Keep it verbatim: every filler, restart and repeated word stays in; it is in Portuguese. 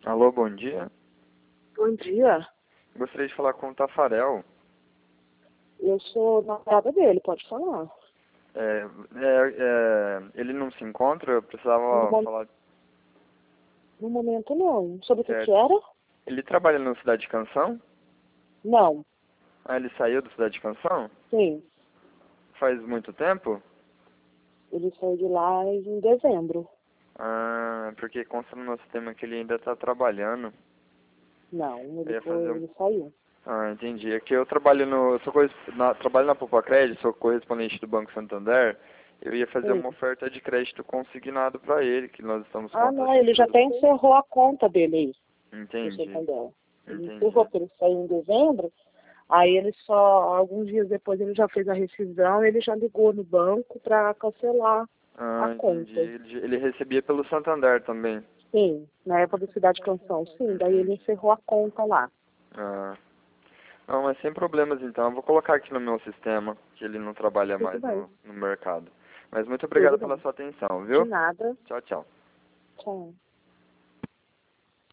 Alô, bom dia. Bom dia. Gostaria de falar com o Tafarel. Eu sou namorada dele, pode falar. É, é, é, ele não se encontra? Eu No, precisava mo- falar. no momento não. Sobre o que que Certo. era? Ele trabalha no Cidade de Canção? Não. Ah, ele saiu do Cidade de Canção? Sim. Faz muito tempo? Ele saiu de lá em dezembro. Ah, porque consta no nosso sistema que ele ainda está trabalhando. Não, Eu ele ia foi, fazer um... ele saiu. Ah, entendi. É que eu trabalho no... Eu sou corres... na... trabalho na Poupa Crédito, sou correspondente do Banco Santander. Eu ia fazer Sim. uma oferta de crédito consignado para ele, que nós estamos Ah, não, contratando ele já tudo. até encerrou a conta dele aí, no Entendi. Santander. Ele encerrou, Entendi. porque ele saiu em dezembro. Aí ele só, alguns dias depois ele já fez a rescisão, ele já ligou no banco para cancelar a Ah, entendi. conta. Ele, ele recebia pelo Santander também. Sim, na época do Cidade Canção, sim. Daí ele Entendi. encerrou a conta lá. Ah. Não, mas sem problemas então. Eu vou colocar aqui no meu sistema que ele não trabalha Tudo mais bem, no, no mercado. Mas muito tudo obrigado pela bem. sua atenção, De viu? nada. Tchau, tchau. Tchau.